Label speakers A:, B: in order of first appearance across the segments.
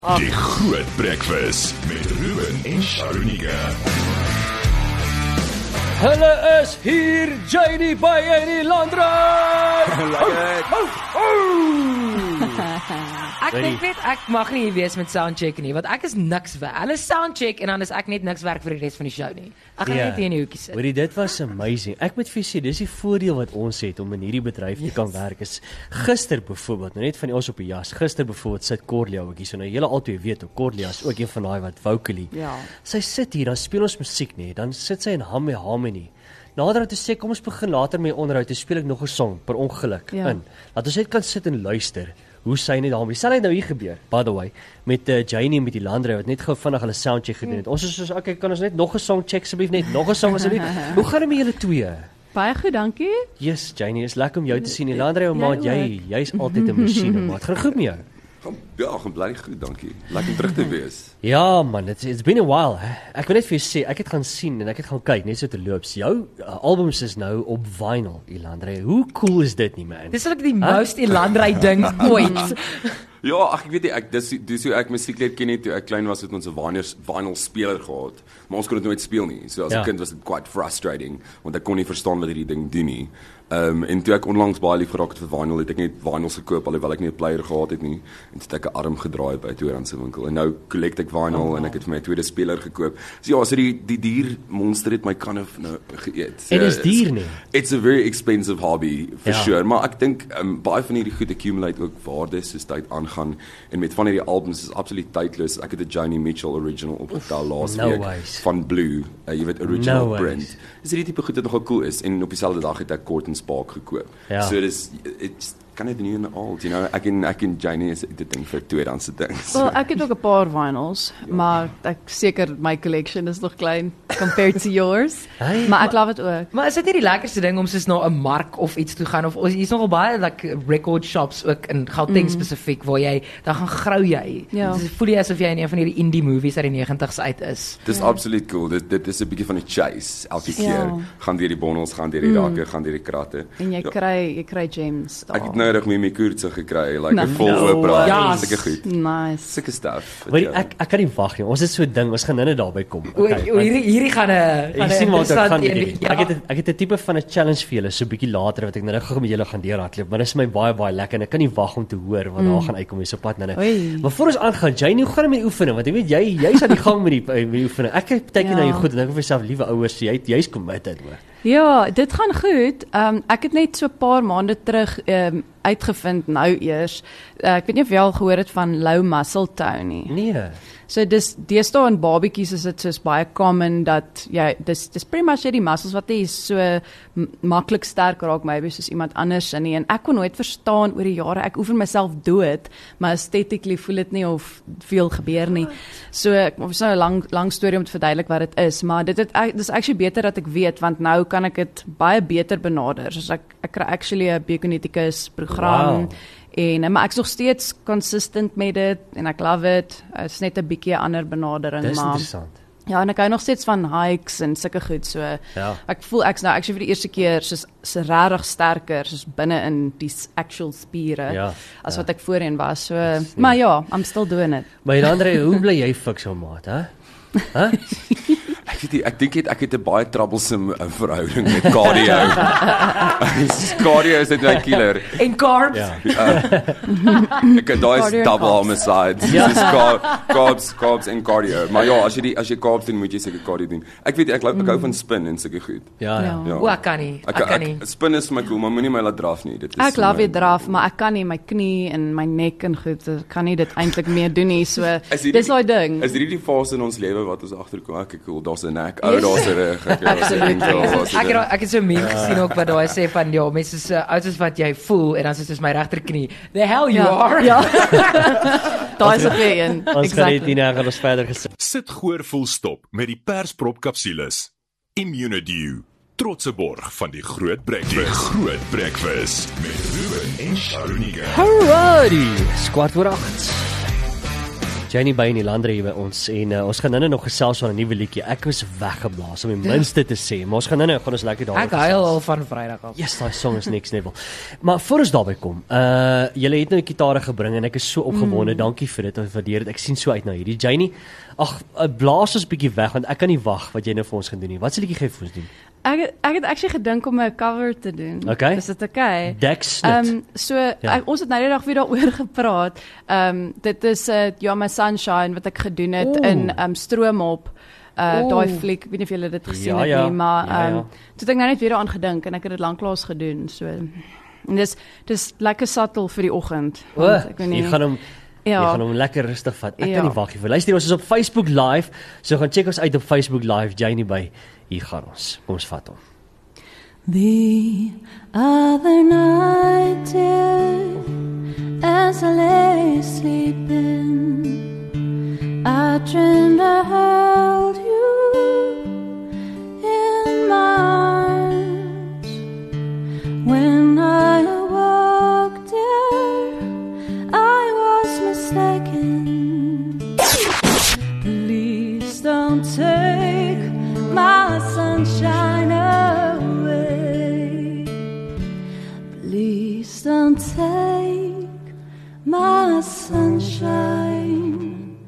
A: Die Groot Breakfast met Ruben en Sharonike.
B: Hulle is hier, Janie by Eddie Landry. Ek mag nie hier wees met soundcheck nie, want ek is niks werk. Hulle soundcheck en dan is ek net niks werk vir die res van die show nie. Ek gaan net hier in die hoekie sit.
C: Hoorie, dit was amazing. Ek moet vir sê, dis die voordeel wat ons het om in hierdie bedryf te kan werk. Is gister byvoorbeeld, nou net van die ons op die jas. Gister byvoorbeeld sit Corlia ook hier. So nou julle albei weet, Corlia is ook een van daai wat vocally.
D: Ja.
C: Sy sit hier, dan speel ons musiek nie, dan sit sy en hum met harmony. Nader toe sê, kom ons begin later met onderhoud, toe speel ek nog 'n song per ongeluk in. Laat ons net kan sit en luister hoe sy net daarmee. Sal dit nou hier gebeur, by the way, met Janie met die Landry wat net gou vinnig hulle soundcheck gedoen het. Ons is soos, okay, kan ons net nog 'n song check asseblief, net nog 'n song asseblief. Hoe gaan dit met julle twee?
D: Baie goed, dankie.
C: Yes, Janie, is lekker om jou te sien. Die Landry, maat, jy's altyd 'n masjiene, maat. Gaan goed met jou?
E: Ja, gaan bly goed, dankie. Lekker terug te wees.
C: Ja man, it's been a while. Ek wil net vir jou sê, ek het gaan sien en ek het gaan kyk, net so te loops. Jou albums is nou op vinyl, Elandrey. Hoe cool is dit nie, man?
B: Dis ook die most Elandrey ding ooit.
E: Ja, ek weet nie, dis hoe ek musiek leer ken het toe ek klein was, het ons 'n vinyl speler gehad, maar ons kon dit nooit speel nie. So as 'n kind was dit quite frustrating, want ek kon nie verstaan wat hierdie ding doen nie. En toe ek onlangs baie lief geraak het vir vinyl, het ek net vinyls gekoop, alhoewel ek nie 'n player gehad het nie, en toe het ek 'n arm gedraai by 'n tweedehandse winkel, en nou collect ek vinyl, en ek het vir my 'n tweede speler gekoop. So ja, so die dier monster het my kan of nou geëet. So,
C: en is dier nie?
E: It's a very expensive hobby, for sure, maar ek dink, baie van hierdie goed accumulate ook waarde, soos tyd aangaan, en met van hierdie albums is absoluut tydloos. Ek het 'n Joni Mitchell original opgetel laas week, van Blue, jy weet, original print. Dis hierdie tipe goed wat nogal cool is, en op dieselfde dag het ek Court & Spark gekoop.
C: Ja.
E: So it's kind of new and old, you know. Ek en Janie is dit ding vir tweedehandse dings.
D: Wel, ek het ook 'n paar vinyls, maar ek seker my collection is nog klein compared to yours.
C: Hey,
D: maar ek love dit ook.
B: Maar is dit nie die lekkerste ding om soos na 'n mark of iets toe gaan, of hier's nogal baie like record shops ook in Gauteng spesifiek waar jy dan gaan grou jy.
D: Ja.
B: Dit voel jy asof jy in een van hierdie indie movies uit die 90's uit is.
E: Dis absoluut cool. Dit is 'n bietjie van 'n chase. Elke keer gaan deur die bondels, gaan deur die rakke, gaan deur die kratte.
D: En jy kry gems daar.
E: Ek het nou reg met my koertse gekry, like 'n vol opera.
B: Ja,
E: sulke goed.
D: Nice.
E: Sulke stuff.
C: Weet jy, ek kan nie wag nie. Ons het so 'n ding, ons gaan nou net daarby kom.
B: Hierdie gaan 'n
C: Jy sien wat ek gaan
B: een-
C: doen. Ek het 'n tipe van 'n challenge vir julle so 'n bietjie later wat ek nou gou met julle gaan deurhardloop, maar dit is my baie lekker en ek kan nie wag om te hoor wat daar gaan uitkom hier so pad nou. Maar voor ons aangaan, Janie, hoe gaan dit met oefening? Want jy weet jy's aan die gang met die oefening. Ek kyk partykeer na jou goed en dink vir myself, liewe ouers, jy's committed hoor.
D: Ja, dit gaan goed. Ek het net so 'n paar maande terug uitgevind nou eers. Ek weet nie of jy al gehoor het van low muscle tone nie.
C: Nee.
D: So dis deesdae in babatjies is dit soos baie common dat dis pretty much die muscles wat nie so maklik sterk raak maybe soos iemand anders nie, en ek kon nooit verstaan oor die jare. Ek oefen myself dood, maar aesthetically voel dit nie of veel gebeur nie. So ek is nou 'n lang storie om te verduidelik wat dit is, maar dis actually beter dat ek weet, want nou kan ek dit baie beter benader. So ek kry actually 'n biokineticus program.
C: Wow.
D: Maar ek is nog steeds consistent met dit en ek love it. Dit is net 'n bietjie ander benadering.
C: Dis
D: maar
C: interessant.
D: ja, en ek hou nog steeds van hikes en sulke goed. So ek voel ek's nou actually vir die eerste keer soos regtig sterker soos binne in die actual spiere as wat ek voorheen was. So maar ja, I'm still doing it.
C: Maar Andre, hoe bly jy fiks op maat, hè?
E: Ek dink ek het 'n baie troublesome verhouding met cardio. Cardio is net 'n killer.
B: En carbs.
E: Daai is double homicide. Dis carbs en cardio. Maar ja, as jy carbs doen, moet jy seker cardio doen. Ek weet ek hou van spin en sulke goed.
B: O, ek kan nie.
E: Spin is my cool, maar moenie my laat draf nie. Dit is
D: ek love dit draf, maar ek kan nie my knie en my nek en goed, ek kan nie dit eintlik meer doen nie. So dis daai ding.
E: Is hierdie die fase in ons lewe wat ons agterkom? Ek cool, daar's 'n nek, daar's 'n rug.
B: Ek het so 'n meme gesien ook wat daai sê van ja, mense so oud as wat jy voel en dan is dit my regterknie. The hell you are.
D: Ja. Daai is okay een.
C: Ons gaan net hier gaan ons verder gesit.
A: Sit goor vol stop met die persprop kapsules. Immunedew, trotse borg van die Groot Breakfast. Die Groot Breakfast met Ruben en Sharonike.
C: Alrighty, 7:08. Janie by en Elandre hier by ons en ons gaan nou nog gesels van 'n nuwe liedjie. Ek was weggeblaas om die minste te sê, maar ons gaan nou ons lekker daaroor
B: gesels. Ek huil al van Vrydag af.
C: Yes, daai song is next level. Maar voor ons daarby kom, julle het nou die gitare gebring en ek is so opgewonde. Dankie vir dit. Ek waardeer dit. Ek sien so uit na hierdie. Janie, blaas ons 'n bietjie weg want ek kan nie wag wat jy nou vir ons gaan doen nie. Wat se liedjie gaan jy vir ons doen?
D: Ek het actually gedink om 'n cover te doen.
C: Okay.
D: Is dit okay?
C: Deksnit.
D: Ons het nou die dag weer daaroor gepraat. Dit is You're My Sunshine wat ek gedoen het in Stroomop. Daai fliek, ek weet nie of julle dit gesien het nie, maar toe het ek nou net weer daaraan gedink en ek het dit lanklaas gedoen. So en dis lekker subtle vir die oggend.
C: Jy gaan hom lekker rustig vat. Ek kan nie wag nie. Luister, ons is op Facebook Live. So gaan check ons uit op Facebook Live. Janie by. Hier gaan ons. Kom ons vat hom.
F: The other night, dear, as I lay sleeping, I dreamed I held you in my arms. When I awoke, dear, I was mistaken. Please don't take my sunshine away. Please don't take my sunshine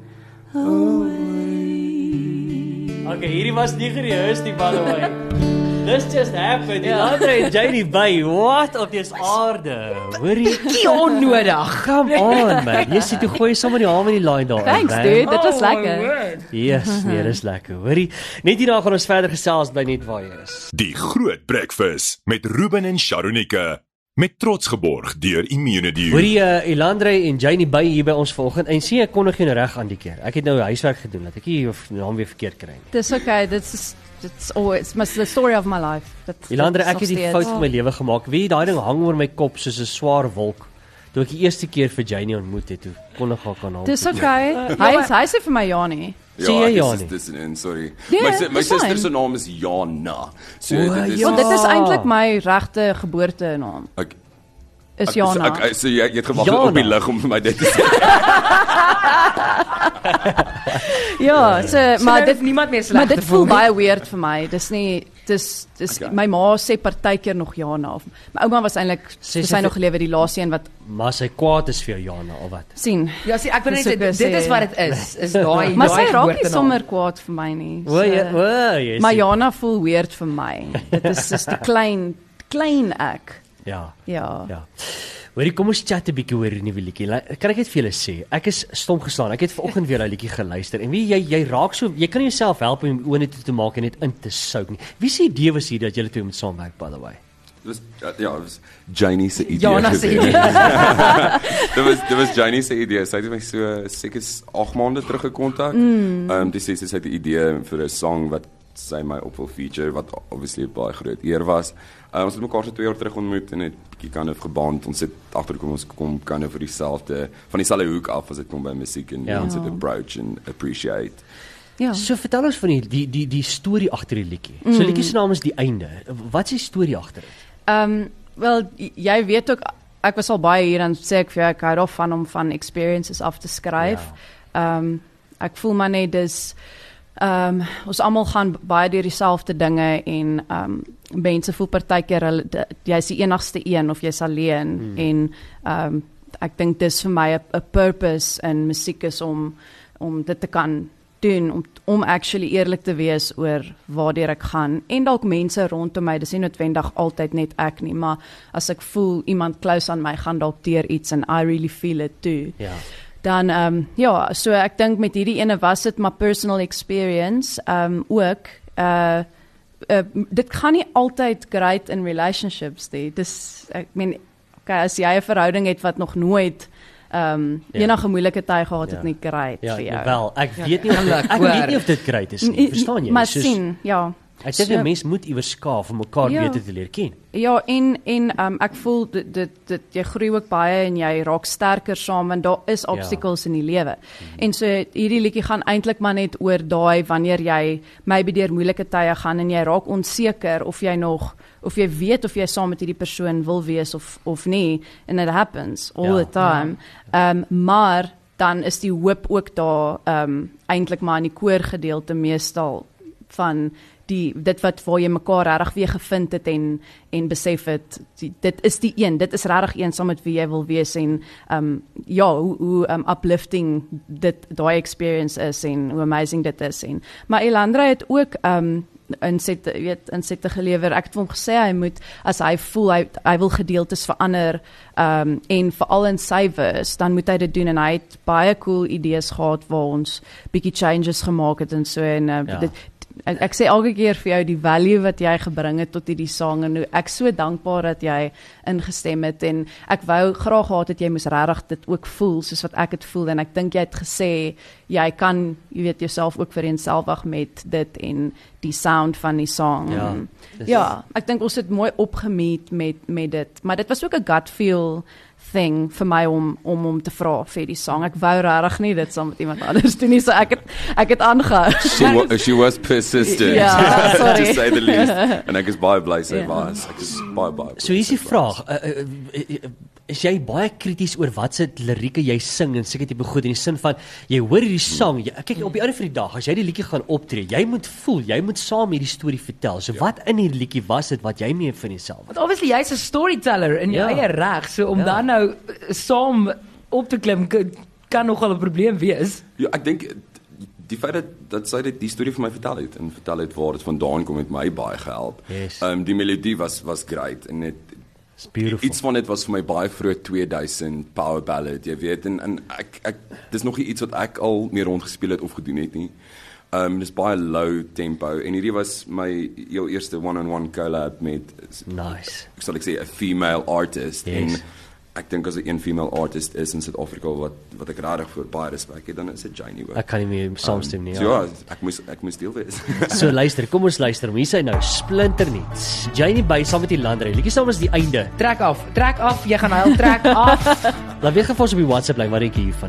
F: away.
C: Okay, hierdie was nie gerehearsed nie, by the way. This just happened. Elandre en Janie by. What op dese aarde? Hoorie,
B: onnodig.
C: Come on, man. Jy sit toe gooi sommer die haam in die line daar.
D: Thanks, dude. Dit was lekker.
C: Yes, nee, dis lekker. Hoorie, net hierna gaan ons verder gesels bly net waar jy is.
A: Die Groot Breakfast met Ruben en Sharonike. Met trots geborg deur Immunity.
C: Hoorie, Elandre en Janie by hier by ons vanoggend. En sien ek kon nog nie reg aan die keer. Ek het nou huiswerk gedoen dat ek nie naam weer verkeerd kry nie.
D: Dis okay. It's always the story of my life.
C: Elandre, ek het die fout in my lewe gemaak. Wie daai ding hang oor my kop soos 'n swaar wolk. Toe ek die eerste keer vir Janie ontmoet het, toe kon ek haar kan haal.
D: Dis okay. Hy sê vir my Janie.
C: Ja, Janie.
E: Dis sorry.
D: Yeah,
E: my suster se naam is Jana. So dit
D: is eintlik my regte geboortenaam. Is Jana.
E: So jy het gewag op die lig om vir my dit te sê.
D: Ja, maar dit
B: niemand meer sleg.
D: Maar dit voel baie weird vir my. Dis nie dis my ma sê partykeer nog Jana of my ouma was eintlik sy nog gelewe die laaste een wat
C: maar sy kwaad is vir jou Jana of wat?
D: Sien.
B: Ja, sien ek wil net dit is wat dit is daai
D: maar sy raak nie sommer kwaad vir my nie. Maar Jana voel weird vir my. Dit is just 'n klein ek.
C: Ja. Hoorie, kom ons chat 'n bietjie oor die nuwe liedjie. Kan ek net vir julle sê, ek is stom geslaan. Ek het vanoggend weer daai liedjie geluister en jy raak so, jy kan jouself help om oor net te maak en net in te souk nie. Wie se idee was hier dat julle twee moet saamwerk, by the way?
E: Dit was Janie se idee.
B: Jana se idee.
E: Dit was Janie se idee. Sy het my so seker 8 maande terug gekontak. Dis sy het 'n idee vir 'n song wat sy my op wil feature wat obviously baie groot eer was. Ons het mekaar so 2 jaar terug ontmoet en het bietjie kind of geband. Ons het agterkom ons kom kind of vir dieselfde hoek af as dit kom by musiek en ons het approach and appreciate.
C: Ja. So vertel ons van die storie agter die liedjie. So liedjie se naam is Die Einde. Wat is die storie agter dit?
D: Wel jy weet ook ek was al baie hier en sê ek vir jou ek hou daarvan om van experiences af te skryf. Ek voel maar net dis ons almal gaan baie deur dieselfde dinge en mense voel partykeer jy's die enigste een of jy's alleen en ek dink dis vir my 'n purpose in musiek is om dit te kan doen om actually eerlik te wees oor waartoe ek gaan en dalk mense rondom my dis nie noodwendig altyd net ek nie maar as ek voel iemand close aan my gaan dalk deur iets and I really feel it too. Dan so ek dink met hierdie ene was dit my personal experience ook dit gaan nie altyd great in relationships nie. Dis ek meen okay, as jy 'n verhouding het wat nog nooit enige moeilike tye gehad het nie great vir jou.
C: Wel, ek weet nie of dit great is nie. Verstaan jy?
D: Maar sien,
C: ek dink 'n mens moet iewers skaaf om mekaar beter te leer ken.
D: Ja, en ek voel dit jy groei ook baie en jy raak sterker saam en daar is obstacles in die lewe. En so hierdie liedjie gaan eintlik maar net oor daai wanneer jy maybe deur moeilike tye gaan en jy raak onseker of jy weet of jy saam met hierdie persoon wil wees of nie and it happens all the time. Maar dan is die hoop ook daar eintlik maar in die koorgedeelte meestal van dit waar jy mekaar regtig weer gevind het en besef het, dit is dit is regtig een saam met wie jy wil wees en hoe uplifting daai experience is en hoe amazing dit is maar Elandra het ook insette gelewer. Ek het vir hom gesê hy moet as hy voel hy wil gedeeltes verander en veral in sy verse, dan moet hy dit doen en hy het baie cool idees gehad waar ons bietjie changes gemaak het en so en ek sê elke keer vir jou die value wat jy gebring het tot hierdie sang en ek so dankbaar dat jy ingestem het en ek wou graag gehad het jy moes regtig dit ook voel soos wat ek het voel en ek dink jy het gesê jy kan jouself ook vereenselwig met dit en die sound van die song. Ek dink ons het mooi opgemeet met dit, maar dit was ook 'n gut feel thing vir my om te vra vir die song. Ek wou regtig nie dit saam met iemand anders doen nie, so ek het aangehou.
E: She was persistent, to say the least. En ek is baie bly sy was. Ek is baie.
C: So hier is die vraag, is jy baie krities oor wat se lirieke jy sing en seker tipe goed in die sin van, jy hoor hierdie sang, kyk op die einde van die dag, as jy die liedjie gaan optree, jy moet voel, jy moet saam hierdie storie vertel, so wat in hierdie liedjie was dit wat jy mee vir jouself?
B: Want obviously jy's 'n storyteller in jou eie reg, so om dan nou saam op te klim, kan nogal 'n probleem wees.
E: Ja, ek dink, die feit dat sy die storie vir my vertel het waar dit vandaan kom, het my baie gehelp.
C: Yes.
E: Die melodie was great, en iets van dit was vir my baie vroeg 2000 power ballad, jy weet, en ek dis nog iets wat ek al meer rondgespeel het of gedoen het nie. Dis baie low tempo, en hierdie was my heel eerste one-on-one collab met, sal ek sê, 'n female artist, en ek dink as 'n een female artist is in Suid-Afrika wat ek regtig vir baie respek het, dan is dit Janie ook.
C: Ek kan nie meer saamstem nie.
E: So ja, ek moes deel wees.
C: So luister, kom ons luister. Hier is hy nou, splinternuut. Janie by saam met die Landry. Liedjie saam is die einde.
B: Trek af, jy gaan huil, trek af.
C: Laat weet gefos op die WhatsApp lyn, wat dink jy hiervan?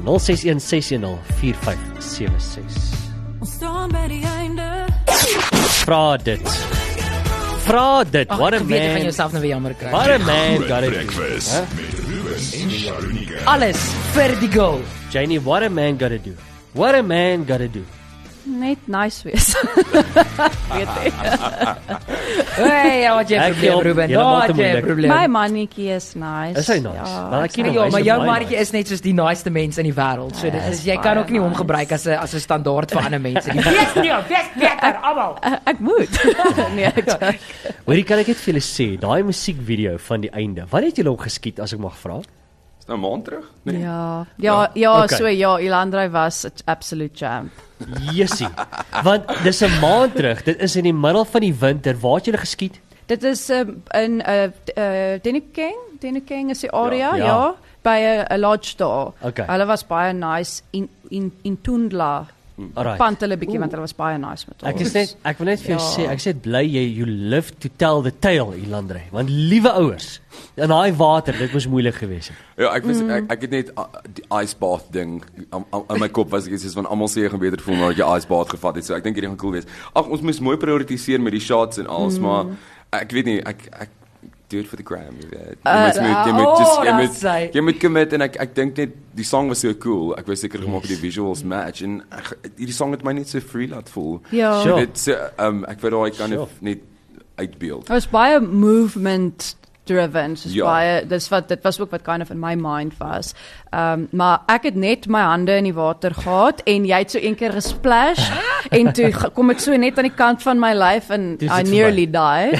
C: 0616104576.
F: Ons staan by die einde.
C: Vra dit. What a
B: Ek weet jy
C: man.
B: van jouself nou weer jammer kry.
C: What a man got it.
A: Breakfast met Ruben en Sharonika.
B: Alles vir die goal.
C: Janie, what a man gotta do. What a man gotta do.
D: Net nice wees. Weet jy.
B: Hey, wat jy probleem, Ruben. Wat jy probleem.
D: My mannetjie is nice.
C: Is hy nice? Maar ek ken hom.
B: Ja, maar jou
C: baie
B: mannetjie is net soos die niceste mens in die wêreld. So dit is jy kan ook nie hom gebruik as 'n standaard vir ander mense nie. Wees beter almal.
D: Ek moet. Nee,
C: Hoorie, kan ek net vir julle sê, daai musiekvideo van die einde. Wat het julle hom geskiet as ek mag vra?
E: Is nou 'n maand terug? Nee.
C: Okay.
D: So Elandra was 'n absolute champ.
C: Jessie. Want dis 'n maand terug. Dit is in die middel van die winter. Waar het julle geskiet?
D: Dit is in Denekeng is die area,
C: Ja.
D: by 'n lodge daar.
C: Okay.
D: Hulle was baie nice in Tundla.
C: Alright.
D: Pant hulle bietjie want hulle was baie nice met ons.
C: Ek wil net vir jou sê, ek sê bly you live to tell the tale, Elandre. Want liewe ouers, in daai water, dit moes moeilik gewees het.
E: Ja, ek het net die ice bath ding in my kop was ek soos van almal sê jy gaan beter voel maar dat jy ice bath gevat het. So ek dink hierdie gaan cool wees. Ag, ons moes mooi prioritiseer met die shots en alles, maar ek weet nie, ek do it for the gram. Jy moet commit en ek dink net die song was so cool. Ek was seker gemaak die visuals match en hierdie song het my net so free laat voel.
D: Ja.
E: So dit ek weet daai kan net uitbeeld.
D: It was baie movement driven, soos baie, dit was ook wat kind of in my mind was. Maar ek het net my hande in die water gehad en jy het so een keer gesplash en toe kom ek so net aan die kant van my lyf en I nearly died.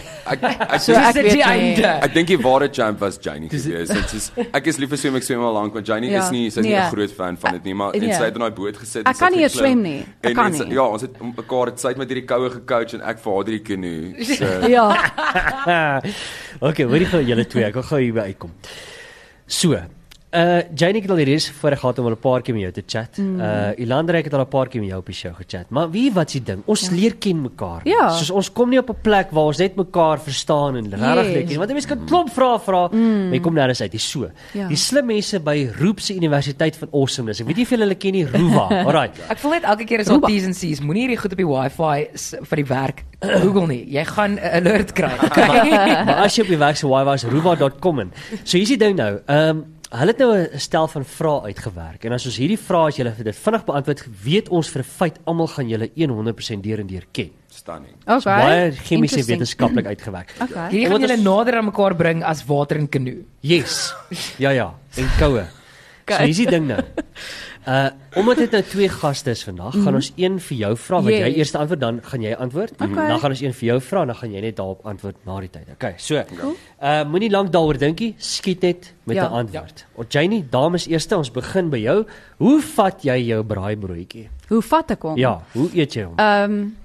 E: Ek dink die ware champ was Janie gewees. Ek is lief vir swem, ek swem al lank, want Janie is nie, sy is nie 'n groot fan van dit nie, maar en sy het in daai boot gesit.
D: Ek kan nie swem nie. Ek kan nie.
E: Ja, ons het mekaar, sy het met hierdie koue gecoach en ek vir haar hierdie canoe. So
D: Ja.
C: Okay, hoorie vir julle twee, ek gaan gou hier by uitkom. So, Janie het al die reis voorheen gehad om al 'n paar keer met jou te chat. Elandra het al 'n paar keer met jou op die show gechat. Maar weet die ding, ons leer ken mekaar.
D: Ja.
C: Soos ons kom nie op 'n plek waar ons net mekaar verstaan en regtig leer ken. Want mense kan klomp vrae vra, maar jy kom nêrens uit. Dis so.
D: Ja.
C: Die slim mense by Roep se Universiteit van Awesomeness. Ek weet nie of julle ken nie, Ruwa. Alright.
B: Ek voel net elke keer as daar T's and C's, moenie hierdie goed op die Wi-Fi vir die werk Google nie. Jy gaan 'n alert kry.
C: Maar as jy op die werk se Wi-Fi is, ruwa.com in. So hier's die ding nou. Hulle het nou 'n stel van vrae uitgewerk en as ons hierdie vrae as julle dit vinnig beantwoord, weet ons vir 'n feit almal gaan julle 100% deur en deur ken.
E: Stunning.
C: Baie chemies en
D: Interesting.
C: wetenskaplik uitgewerk.
D: Okay.
B: Hierdie gaan julle nader aan mekaar bring as water en kanoe.
C: Yes. Ja, en koue. So hier's die ding nou. Omdat dit nou 2 gaste is vandag, gaan ons een vir jou vra wat jy
D: Yes.
C: eers antwoord, dan gaan jy antwoord.
D: Okay.
C: Dan gaan ons een vir jou vra en dan gaan jy net daarop antwoord na die tyd. Okay, so. Moenie lank daaroor dinkie, skiet net met 'n
D: Ja.
C: antwoord. Janie, dames eerste, ons begin by jou. Hoe vat jy jou braaibroodjie?
D: Hoe vat ek hom?
C: Ja, hoe eet jy hom?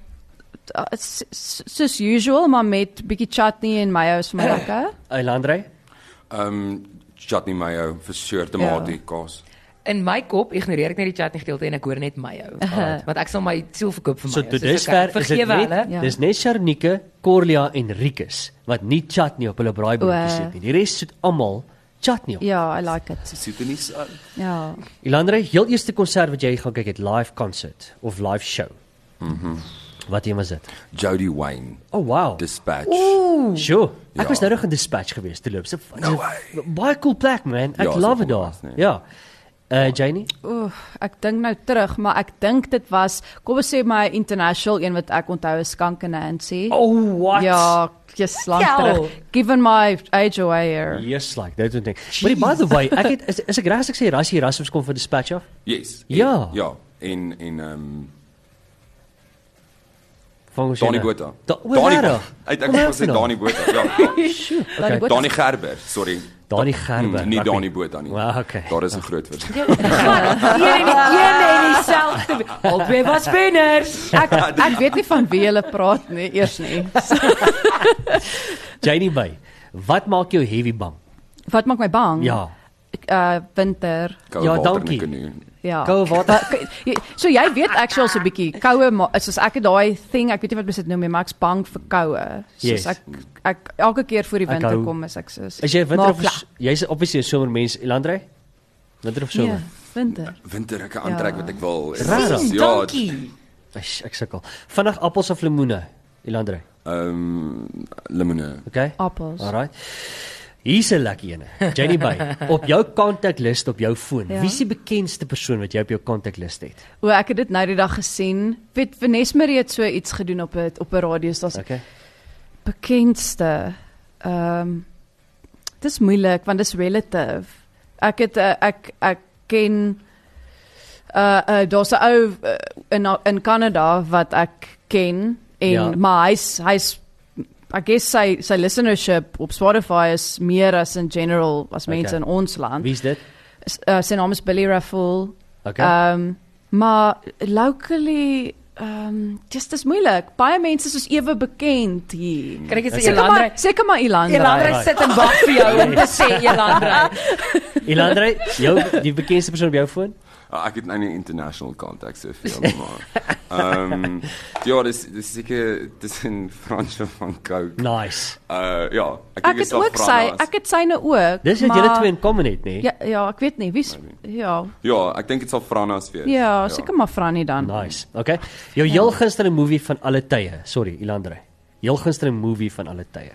D: Soos usual, maar met bietjie chutney en mayo is vir my lekker.
C: Eilandrey?
E: Chutney mayo, vir sure, tomatie, kaas.
B: In my kop ignoreer ek net die chutney gedeelte en ek hoor net mayo. Want ek sal my siel verkoop vir
C: So
B: mayo.
C: tot dusver is dit
B: vergewe hulle.
C: net,
D: Ja.
C: dis net Sharnike, Corlia en Rikus wat nie chutney op hulle braaibroodjies
D: O.
C: het nie. Die res het almal chutney op.
D: Ja, I like it.
E: Soet en nie so.
D: Ja.
C: Ilandre, heel eerste konsert wat jy gaan kyk het, live concert of live show. Wat een was dit?
E: Jody Wayne,
C: Oh wow.
E: Dispatch.
C: Sure. Ek
E: Ja.
C: was nou nog in Dispatch geweest te loop. So
E: No way.
C: baie cool plek man. Ek
E: Ja, is
C: love
E: ook
C: it daar.
E: nice, nee.
C: Ja. Janie?
D: Ek dink nou terug, maar ek dink dit was, kom ons sê my international een wat ek onthou is Skunk and Nancy.
C: Oh what?
D: Ja, just lank
B: Kel.
D: terug. Given my age away here.
C: Yes, like that one thing. Maar by the way, ek het is ek reg as ek sê Rassie Erasmus kom vir Dispatch af?
E: Yes.
C: Ja.
E: Ja, en
C: Van ons
E: Donnie
C: ene.
E: Botha.
C: Donnie.
E: Ek gesê Donnie Botha. Ja.
C: Okay.
E: Donnie Gerber, sorry.
C: Donnie Gerber.
E: Nie
C: rugby.
E: Donnie Botha nie.
C: Wow, okay.
E: Daar is 'n groot verskil.
B: Een en dieselfde. Albei was wenners.
D: Ek weet nie van wie hulle praat nie, eers nie.
C: Janie Bay. Wat maak jou heavy bang?
D: Wat maak my bang?
C: Ja.
D: Winter.
E: Koue
C: Ja,
E: water
C: dankie.
E: in 'n kanoe.
D: Ja.
C: Koue water.
D: So jy weet actually so 'n bietjie koue, soos ek het daai thing, ek weet nie wat mens dit noem nie, maar ek's bang vir koue.
C: Yes.
D: Soos ek elke keer voor die
C: Ek
D: winter
C: hou-
D: kom is ek soos.
C: Is jy winter
D: maar
C: of jy's obviously 'n somermens, Ilandrey? Winter of somer?
D: Nee, winter.
E: Winter ek 'n aantrek wat ek wil.
C: Regtig?
E: Ja,
B: Dankie.
C: Ek sukkel. Vinnig appels of lemoene, Ilandrey.
E: lemoene.
C: Okay?
D: Appels.
C: Alright. Hier's 'n lekker ene. Janie Bay, op jou kontaklys op jou foon.
D: Ja.
C: Wie is die bekendste persoon wat jy op jou kontaklys het?
D: Ek het dit nou die dag gesien. Weet Vanessa Marie het so iets gedoen op 'n radiostasie.
C: Okay.
D: Bekendste. Dis moeilik want dis relative. Ek het ek ken daar's 'n ou in Kanada wat ek ken en
C: Ja.
D: maar hy's I guess sy listenership op Spotify is meer as in general as mense
C: Okay.
D: in ons land.
C: Wie's dit?
D: Sy naam is Billy Raffle.
C: Okay.
D: Maar locally dis moeilik. Baie mense is ewe bekend hier.
B: Kan ek sê
D: Seker
B: Elandrey?
D: maar Elandrey.
B: Elandrey
C: Right.
B: sit en wag vir jou om te sê Elandrey.
C: Ilandrey, die bekendste persoon op jou foon?
E: Ek het nou nie international contacts so veel maar. Ja, dis seker dis in Fransjo van Coke.
C: Nice.
E: Ja,
D: Ek het ook ek het syne ook.
C: Dis wat
D: maar-
C: julle twee in common het, nê?
D: Ja, ek weet nie wie's ja.
E: Ja, ek dink dit sal Frannas wees.
D: Ja, seker maar Frannie dan.
C: Nice. Okay. Jou heel gunsteling movie van alle tye. Sorry, Ilandrey. Heel gunsteling movie van alle tye.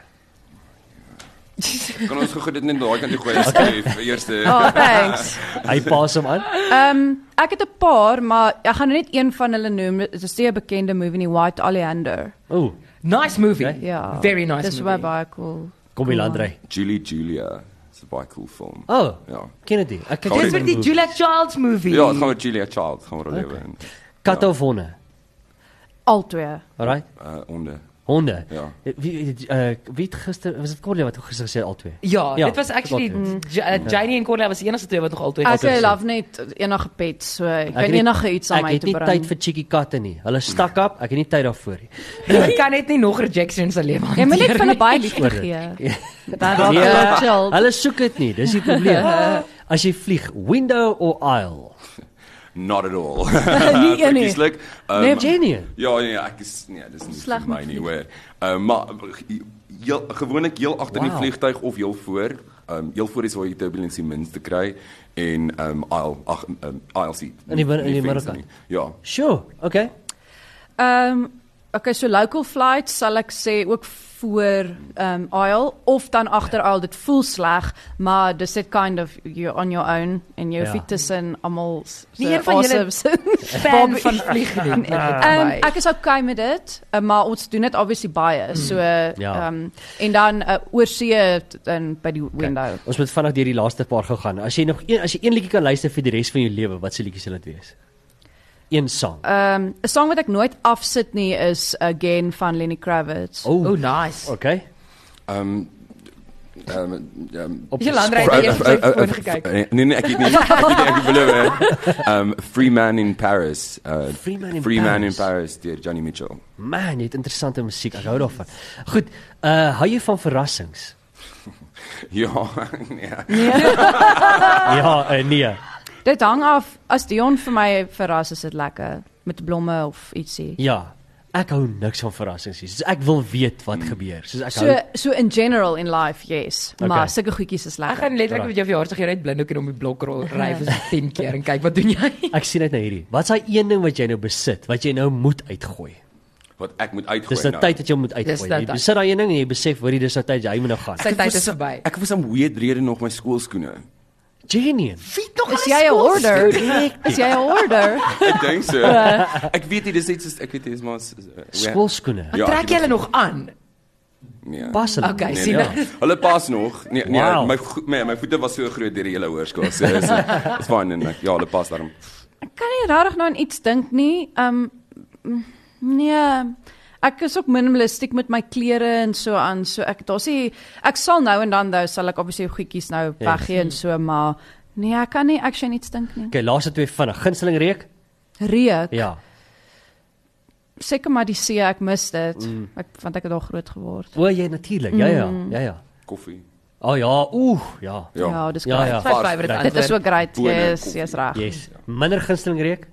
E: Kan ons gou dit net daai kant toe gooi asseblief eerste.
D: Oh, thanks.
C: Hy pas hom aan.
D: Ek het 'n paar, maar ek gaan net een van hulle noem. Dit is 'n bekende movie, nie White Oleander.
C: Ooh,
B: Nice movie.
C: Okay.
D: Ja.
B: Very nice
D: Dis
B: movie.
D: baie cool.
C: kom Ilandrey.
E: Julia. It's a baie cool film.
C: Oh,
E: Ja.
C: Kennedy. Ek kyk
E: Dis
B: Dis vir die Julia Childs movie.
E: Ja, dit gaan met Julia Child gaan we lewe in.
C: Katte of honde?
D: Albei.
C: Alright.
E: Onder.
C: Honde.
E: Ja.
C: Wie het gister was dit Corlia wat gister gesê albei?
B: Ja,
C: Ja,
B: dit was actually Janie en Corlia was die enigste twee wat nog altyd
D: Ek love net enige pet, so ek kan
C: het nie-
D: enige iets aan
C: Ek
D: my
C: het
D: te
C: nie
D: bring.
C: tyd vir cheeky katte nie. Hulle stak op, ek het nie tyd daarvoor nie.
B: Jy kan net nie nog rejection in sy lewe
D: Jy moet net
B: hanteer
D: van 'n
B: nie.
D: baie liefde
C: Oor
D: gee.
C: dit.
D: Dan raak
C: Nee,
D: jy chill.
C: hulle soek dit nie, dis die probleem. As jy vlieg, window or aisle?
E: Not at all.
D: Nie een nie.
E: Verkieslik.
D: Nee,
C: Jenny.
E: Ja, nee, ek is dis nie
D: Sleg
E: vir my
D: met
E: nie, hoor. Maar gewoonlik heel agter in die
C: Wow.
E: vliegtuig of heel voor. Heel voor is waar jy turbulensie minste kry en aisle seat.
C: In die
E: Nie
C: middel
E: venster
C: kan.
E: nie. Ja.
C: Sure, okay.
D: okay, so local flights sal ek sê ook voor aisle of dan agter aisle. Dit voel sleg, maar dis dit kind of you're on your own en jy hoef nie tussen almal
B: Nie een van julle fan van vlieg nie.
D: Ek is okay met dit, maar ons doen dit obviously baie. So en dan oorsee by die window.
C: Ons moet vinnig deur die laaste paar gaan. As jy een liedjie kan luister vir die res van jou lewe, wat se liedjie sal dit wees? Een song.
D: 'n song wat ek nooit afsit nie is Again van Lenny Kravitz.
B: Oh, nice.
C: Okay.
B: Jolanda het jy foon gekyk?
E: Nee, ek het nie. Ek beloof. Free Man in Paris. Free Man in Paris deur Johnny Mitchell.
C: Man, jy het interessante musiek. Ek hou daarvan. Goed, hou jy van verrassings?
E: Ja, nee.
C: Ja, nee.
D: Dit hang af, as Dion vir my verras, is dit lekker, met blomme of ietsie.
C: Ja, ek hou niks van verrassings nie. Ek wil weet wat gebeur.
D: So in general in life, yes.
C: Okay.
D: Maar sulke goedjies is
B: Ek
D: lekker.
B: gaan letterlik met jou verjaarsdag hier uit blindhoek en om die blokrol ry vir so 10 keer en kyk wat doen jy?
C: Ek sien net na hierdie. Wat is daai een ding wat jy nou besit, wat jy nou moet uitgooi?
E: Wat ek moet uitgooi.
C: Dis nou tyd dat jy moet uitgooi. Jy besit daai een ding en jy besef, hoorie, dis nou tyd jy moet nou gaan.
B: Sy tyd is verby.
E: Ek het vir some weird rede nog my skoolskoene.
C: Genuine.
D: Is jy 'n order? Is jy 'n order?
E: Ek dink so. Ek weet nie, dis iets ek weet dis maar
C: skoolskoene.
E: Ja,
B: Trek jy hulle nog aan?
E: Nee.
C: Pas hulle.
B: Okay,
E: Nee,
B: sien
E: nee.
B: nou.
E: Hulle pas nog. Nee,
C: Wow.
E: my voete was so groot deur die hele hoërskool. So is fine en ja, hulle pas daarom.
D: Ek kan nie regtig nou aan iets dink nie. Nee. Ek is ook minimalistiek met my klere en so aan. So ek sal nou en dan sal ek obviously goedjies nou weggee en so, maar nee, ek kan nie actually iets dink nie.
C: Okay, laaste twee vinnig. Gunsteling reuk?
D: Reuk.
C: Ja.
D: Seker maar die see, ek mis dit. Want ek het daar groot geword.
C: O, jy natuurlik. Ja.
E: Koffie.
C: Oh ja, ja.
D: Ja, dis
C: Ja,
D: great.
C: ja.
B: My favorite
E: Dit
D: Dit is so
B: antwoord.
D: great.
E: Bone,
D: Yes,
E: koffie.
D: yes reg.
C: Yes. Minder gunsteling reuk?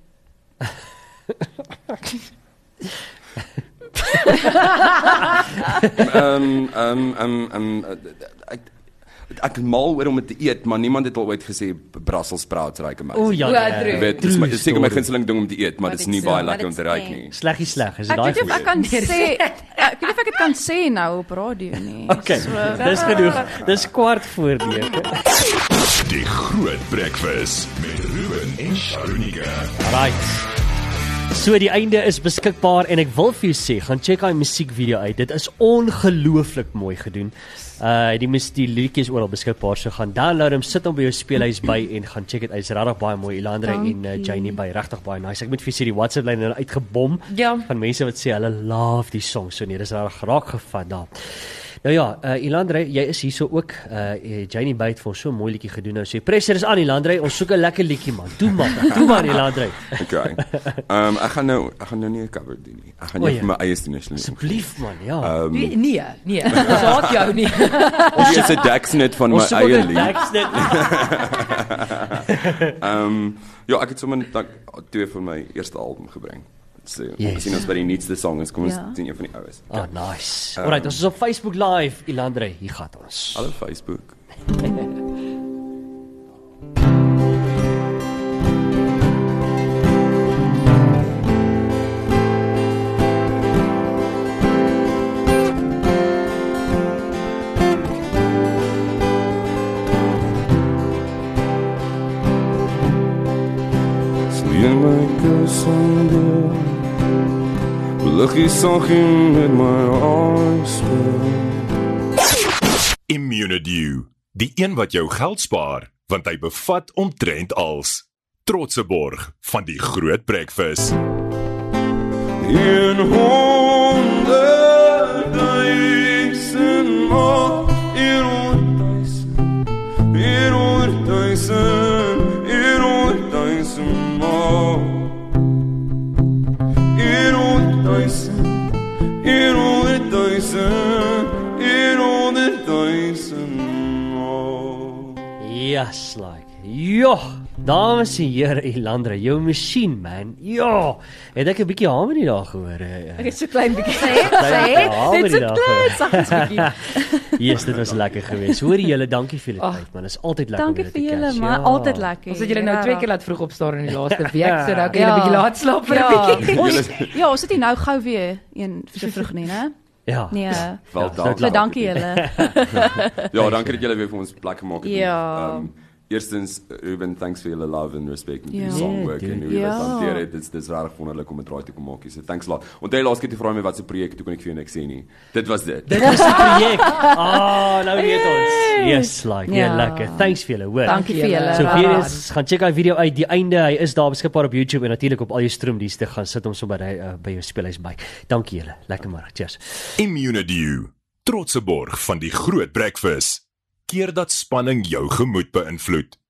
E: Ek mal oor om dit te eet, maar niemand het al ooit gesê Brussels sprouts ruik amazing.
C: O ja,
B: true.
E: Jy weet, dis seker my gunsteling ding om te eet, maar dit is nie baie lekker om te ruik nie.
C: Sleggie sleg. Is dit
D: Ek
C: daai
D: weet nie of
C: vir
D: ek
C: jou?
D: kan sê ek weet nie of ek dit kan sê nou op radio nie.
C: Okay, dis genoeg. Dis 9:15.
A: Die Groot Breakfast met Ruben en Sharonika.
C: Right. So die einde is beskikbaar en ek wil vir jou sê, gaan check daai musiekvideo uit. Dit is ongelooflik mooi gedoen. Die liedjies oral beskikbaar, so gaan download hom, sit hom by jou speelhuis by en gaan check dit uit. Is regtig baie mooi. Elandre en Janie by, regtig baie nice. Ek moet vir sê die WhatsApp lyn het uitgebom van mense wat sê hulle love die song. So nee, dis regtig raak gevat daar. Nou ja, Elandre, jy is hierso ook. Janie by het vir ons so 'n mooi liedjie gedoen. Nou sê pressure is aan, Elandre. Ons soek 'n lekker liedjie man. Doen maar Elandre.
E: Okay. Ek gaan nou nie 'n cover doen nie. Ek gaan net vir my eie station.
C: Asseblief man, ja.
B: Nee. Ons haat jou nie.
E: Ons is 'n Daxnet van my
C: Ons soek
E: eie
C: ook 'n
E: lied.
C: Daxnet.
E: Ja, ek het sommer twee van my eerste album gebring. So,
C: Yes.
E: sien ons by die nuutste song is, kom ons
D: Ja.
E: sien een van die oues.
C: Ah, nice. Alright, ons is op Facebook live, Elandre. Hier gaan ons.
E: Hallo Facebook.
A: Immunedew, die een wat jou geld spaar, want hy bevat omtrent als trotse borg van die Groot Breakfast.
E: In honderdduisend maal, in honderdduisend maal, in honderdduisend maal.
C: Yes, like. Joh. Dames en here, Elandra, jou masjien man. Ja, het ek 'n bietjie harmony daar gehoor.
D: Ek het so klein bietjie
C: Klein harmony daar gehoor.
D: saggies bietjie.
C: Yes, dit was lekker geweest. Hoor julle, dankie vir julle tyd man. Dit is altyd lekker om
D: Dankie
C: julle te
D: vir julle,
C: catch.
D: maar altyd lekker.
B: Ons het julle nou
D: Ja.
B: 2 keer laat vroeg opstaan in die laaste week, so nou kan julle 'n bietjie laat slaap vir 'n bietjie.
D: Ons het nie nou gou weer een so vroeg nie, né?
C: Ja.
D: Nee.
E: Wel
C: dankie.
D: So dankie julle.
E: Ja, dankie dat julle weer vir ons plek gemaak het.
D: Ja.
E: Eerstens, Ruben, thanks vir julle love and respect met
D: Ja.
E: die songwork en hoe julle
D: Ja.
E: dit hanteer het. Dis regtig wonderlik om 'n draai te kom maak. So thanks a lot. Onthou laas keer toe vra my wat se projek toe kon ek vir jou niks sê nie. Dit was dit.
C: Dit was 'n projek. Nou weet ons. Yes, like,
D: Ja.
C: lekker. Thanks vir julle, hoor.
D: Dankie vir julle.
C: So weer eens, gaan check daai video uit die einde. Hy is daar beskikbaar op YouTube en natuurlik op al jou stroomdienste. Gaan sit hom so by jou speelhuis by. Dankie julle. Lekker môre. Cheers.
A: Immunedew, trotse borg van die Groot Breakfast. Keer dat spanning jou gemoed beïnvloed.